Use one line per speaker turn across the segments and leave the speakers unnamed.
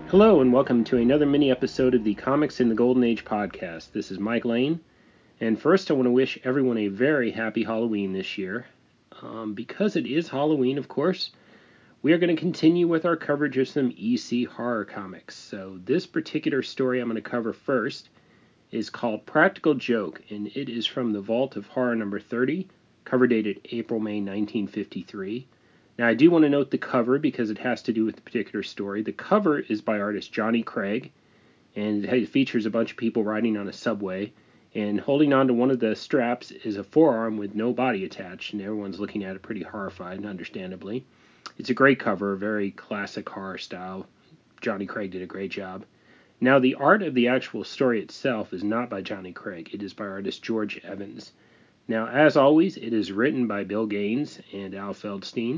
Hello, and welcome to another mini episode of the Comics in the Golden Age podcast. This is Mike Lane, and first I want to wish everyone a very happy Halloween this year. Because it is Halloween, of course, we are going to continue with our coverage of some EC horror comics. So this particular story I'm going to cover first is called Practical Joke, and it is from the Vault of Horror number 30, cover dated April-May 1953. Now, I do want to note the cover because it has to do with the particular story. The cover is by artist Johnny Craig, and it features a bunch of people riding on a subway, and holding on to one of the straps is a forearm with no body attached, and everyone's looking at it pretty horrified, understandably. It's a great cover, very classic horror style. Johnny Craig did a great job. Now, the art of the actual story itself is not by Johnny Craig. It is by artist George Evans. Now, as always, it is written by Bill Gaines and Al Feldstein.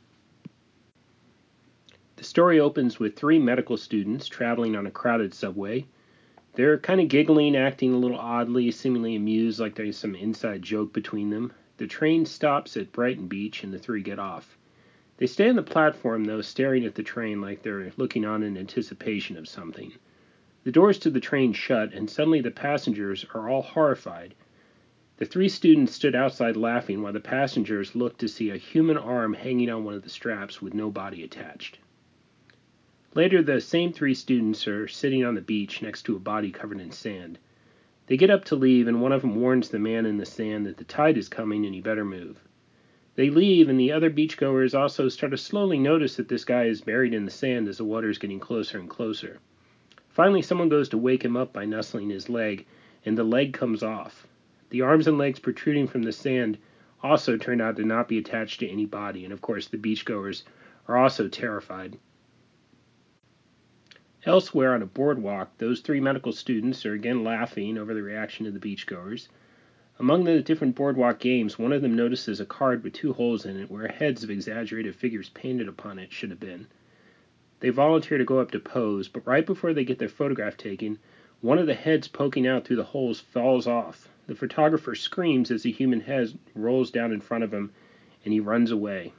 The story opens with three medical students traveling on a crowded subway. They're kind of giggling, acting a little oddly, seemingly amused like there's some inside joke between them. The train stops at Brighton Beach and the three get off. They stay on the platform, though, staring at the train like they're looking on in anticipation of something. The doors to the train shut, and suddenly the passengers are all horrified. The three students stood outside laughing while the passengers looked to see a human arm hanging on one of the straps with no body attached. Later, the same three students are sitting on the beach next to a body covered in sand. They get up to leave, and one of them warns the man in the sand that the tide is coming and he better move. They leave, and the other beachgoers also start to slowly notice that this guy is buried in the sand as the water is getting closer and closer. Finally, someone goes to wake him up by nuzzling his leg, and the leg comes off. The arms and legs protruding from the sand also turn out to not be attached to any body, and of course the beachgoers are also terrified. Elsewhere on a boardwalk, those three medical students are again laughing over the reaction of the beachgoers. Among the different boardwalk games, one of them notices a card with two holes in it where heads of exaggerated figures painted upon it should have been. They volunteer to go up to pose, but right before they get their photograph taken, one of the heads poking out through the holes falls off. The photographer screams as the human head rolls down in front of him, and he runs away.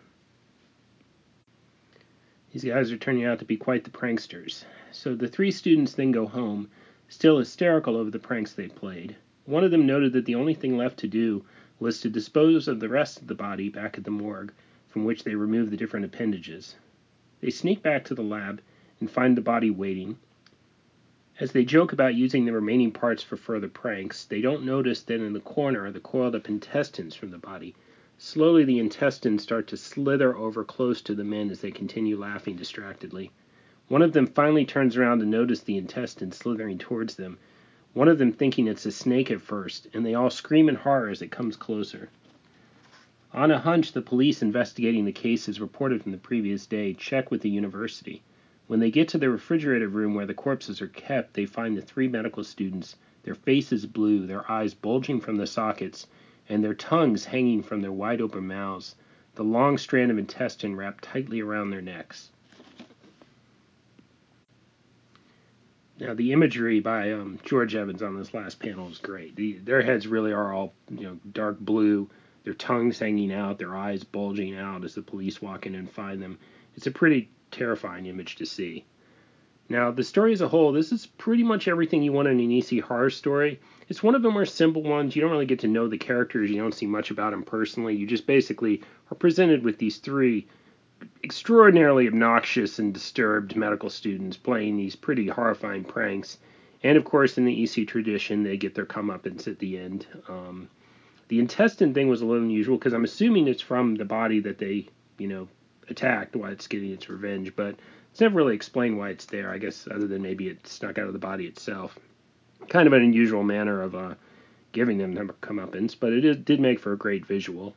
These guys are turning out to be quite the pranksters. So the three students then go home, still hysterical over the pranks they played. One of them noted that the only thing left to do was to dispose of the rest of the body back at the morgue, from which they removed the different appendages. They sneak back to the lab and find the body waiting. As they joke about using the remaining parts for further pranks, they don't notice that in the corner are the coiled up intestines from the body. Slowly the intestines start to slither over close to the men as they continue laughing distractedly. One of them finally turns around to notice the intestines slithering towards them, one of them thinking it's a snake at first, and they all scream in horror as it comes closer. On a hunch, the police investigating the cases reported from the previous day check with the university. When they get to the refrigerator room where the corpses are kept, they find the three medical students, their faces blue, their eyes bulging from the sockets, and their tongues hanging from their wide-open mouths, the long strand of intestine wrapped tightly around their necks. Now, the imagery by George Evans on this last panel is great. Their heads really are all, dark blue, their tongues hanging out, their eyes bulging out as the police walk in and find them. It's a pretty terrifying image to see. Now, the story as a whole, this is pretty much everything you want in an EC horror story. It's one of the more simple ones. You don't really get to know the characters. You don't see much about them personally. You just basically are presented with these three extraordinarily obnoxious and disturbed medical students playing these pretty horrifying pranks. And, of course, in the EC tradition, they get their comeuppance at the end. The intestine thing was a little unusual because I'm assuming it's from the body that they, attacked, why it's getting its revenge, but it's never really explained why it's there, I guess, other than maybe it snuck out of the body itself. Kind of an unusual manner of giving them their comeuppance, but it did make for a great visual.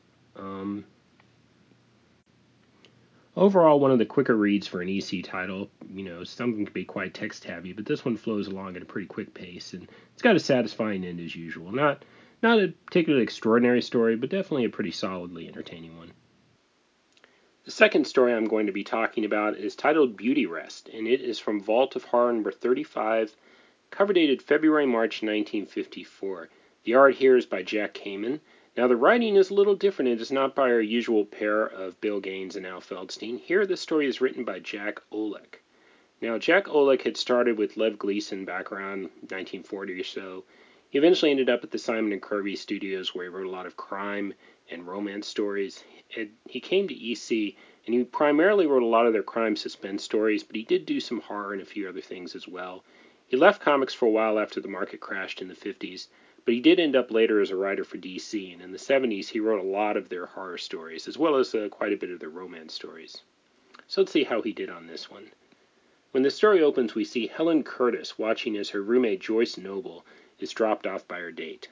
Overall, one of the quicker reads for an EC title. Some of them can be quite text-heavy, but this one flows along at a pretty quick pace, and it's got a satisfying end as usual. Not a particularly extraordinary story, but definitely a pretty solidly entertaining one. The second story I'm going to be talking about is titled Beauty Rest, and it is from Vault of Horror number 35, cover dated February-March 1954. The art here is by Jack Kamen. Now, the writing is a little different. It is not by our usual pair of Bill Gaines and Al Feldstein. Here, the story is written by Jack Olek. Now, Jack Olick had started with Lev Gleason back around 1940 or so. He eventually ended up at the Simon and Kirby Studios, where he wrote a lot of crime and romance stories. He came to EC, and he primarily wrote a lot of their crime suspense stories, but he did do some horror and a few other things as well. He left comics for a while after the market crashed in the 50s, but he did end up later as a writer for DC, and in the 70s he wrote a lot of their horror stories, as well as quite a bit of their romance stories. So let's see how he did on this one. When the story opens, we see Helen Curtis watching as her roommate Joyce Noble is dropped off by her date.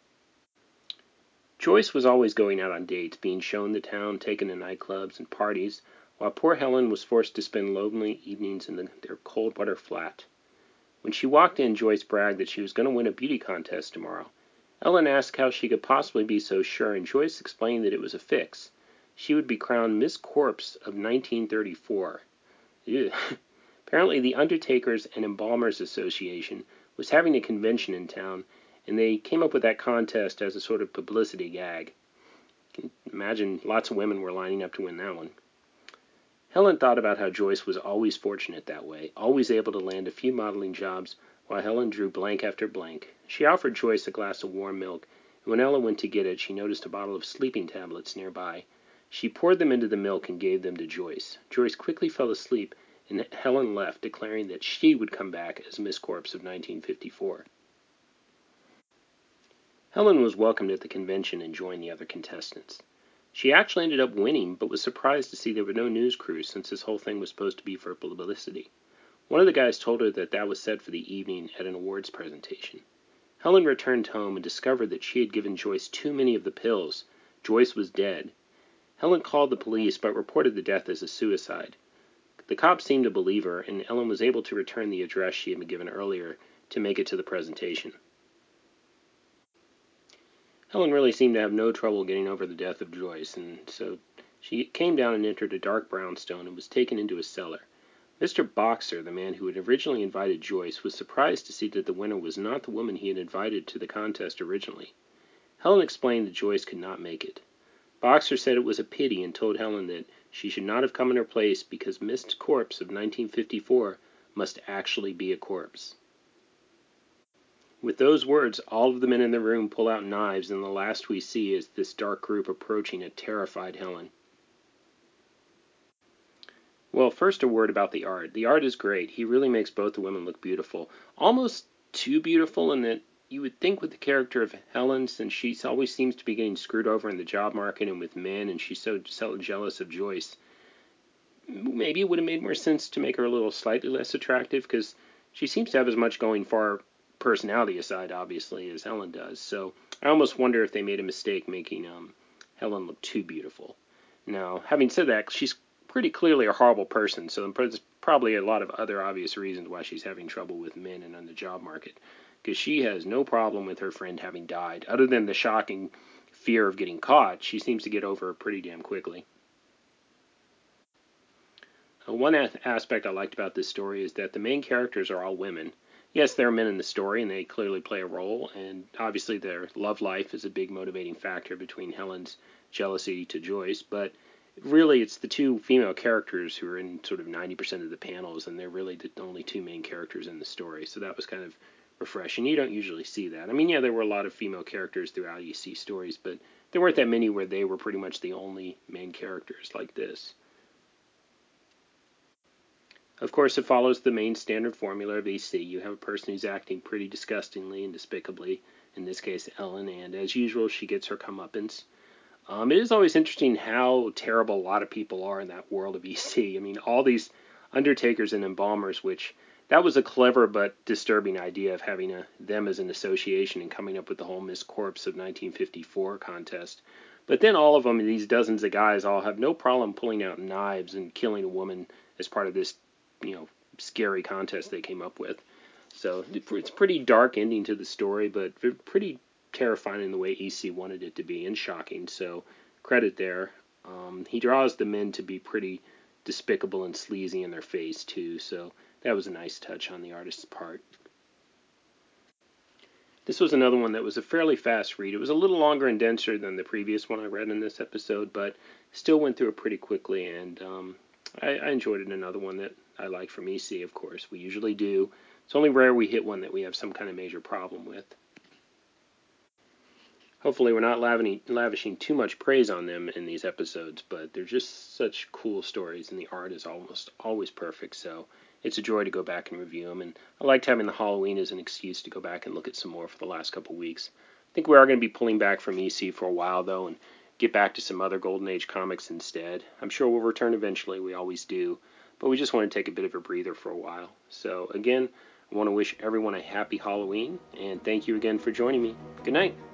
Joyce was always going out on dates, being shown the town, taken to nightclubs and parties, while poor Helen was forced to spend lonely evenings in their Coldwater flat. When she walked in, Joyce bragged that she was going to win a beauty contest tomorrow. Ellen asked how she could possibly be so sure, and Joyce explained that it was a fix. She would be crowned Miss Corpse of 1934. Ew. Apparently, the Undertakers and Embalmers Association was having a convention in town, and they came up with that contest as a sort of publicity gag. You can imagine lots of women were lining up to win that one. Helen thought about how Joyce was always fortunate that way, always able to land a few modeling jobs, while Helen drew blank after blank. She offered Joyce a glass of warm milk, and when Ellen went to get it, she noticed a bottle of sleeping tablets nearby. She poured them into the milk and gave them to Joyce. Joyce quickly fell asleep, and Helen left, declaring that she would come back as Miss Corpse of 1954. Helen was welcomed at the convention and joined the other contestants. She actually ended up winning, but was surprised to see there were no news crews since this whole thing was supposed to be for publicity. One of the guys told her that was set for the evening at an awards presentation. Helen returned home and discovered that she had given Joyce too many of the pills. Joyce was dead. Helen called the police but reported the death as a suicide. The cops seemed to believe her, and Ellen was able to return the address she had been given earlier to make it to the presentation. Helen really seemed to have no trouble getting over the death of Joyce, and so she came down and entered a dark brownstone and was taken into a cellar. Mr. Boxer, the man who had originally invited Joyce, was surprised to see that the winner was not the woman he had invited to the contest originally. Helen explained that Joyce could not make it. Boxer said it was a pity and told Helen that she should not have come in her place because Miss Corpse of 1954 must actually be a corpse. With those words, all of the men in the room pull out knives, and the last we see is this dark group approaching a terrified Helen. Well, first a word about the art. The art is great. He really makes both the women look beautiful. Almost too beautiful in that you would think with the character of Helen, since she always seems to be getting screwed over in the job market and with men, and she's so jealous of Joyce, maybe it would have made more sense to make her a little slightly less attractive, because she seems to have as much going for her personality aside, obviously, as Helen does. So I almost wonder if they made a mistake making Helen look too beautiful. Now, having said that, she's pretty clearly a horrible person, so there's probably a lot of other obvious reasons why she's having trouble with men and on the job market, because she has no problem with her friend having died. Other than the shocking fear of getting caught, she seems to get over it pretty damn quickly. One aspect I liked about this story is that the main characters are all women. Yes, there are men in the story, and they clearly play a role, and obviously their love life is a big motivating factor between Helen's jealousy to Joyce, but really it's the two female characters who are in sort of 90% of the panels, and they're really the only two main characters in the story, so that was kind of refreshing. You don't usually see that. I mean, yeah, there were a lot of female characters throughout EC stories, but there weren't that many where they were pretty much the only main characters like this. Of course, it follows the main standard formula of EC. You have a person who's acting pretty disgustingly and despicably, in this case Ellen, and as usual, she gets her comeuppance. It is always interesting how terrible a lot of people are in that world of EC. I mean, all these undertakers and embalmers, which that was a clever but disturbing idea of having them as an association and coming up with the whole Miss Corpse of 1954 contest. But then all of them, these dozens of guys, all have no problem pulling out knives and killing a woman as part of this, scary contest they came up with. So it's a pretty dark ending to the story, but pretty terrifying in the way EC wanted it to be, and shocking. So credit there. He draws the men to be pretty despicable and sleazy in their face too. So that was a nice touch on the artist's part. This was another one that was a fairly fast read. It was a little longer and denser than the previous one I read in this episode, but still went through it pretty quickly, and I enjoyed it. Another one that I like from EC, of course. We usually do. It's only rare we hit one that we have some kind of major problem with. Hopefully, we're not lavishing too much praise on them in these episodes, but they're just such cool stories, and the art is almost always perfect, so it's a joy to go back and review them. And I liked having the Halloween as an excuse to go back and look at some more for the last couple weeks. I think we are going to be pulling back from EC for a while, though, and get back to some other Golden Age comics instead. I'm sure we'll return eventually, we always do, but we just want to take a bit of a breather for a while. So, again, I want to wish everyone a happy Halloween, and thank you again for joining me. Good night.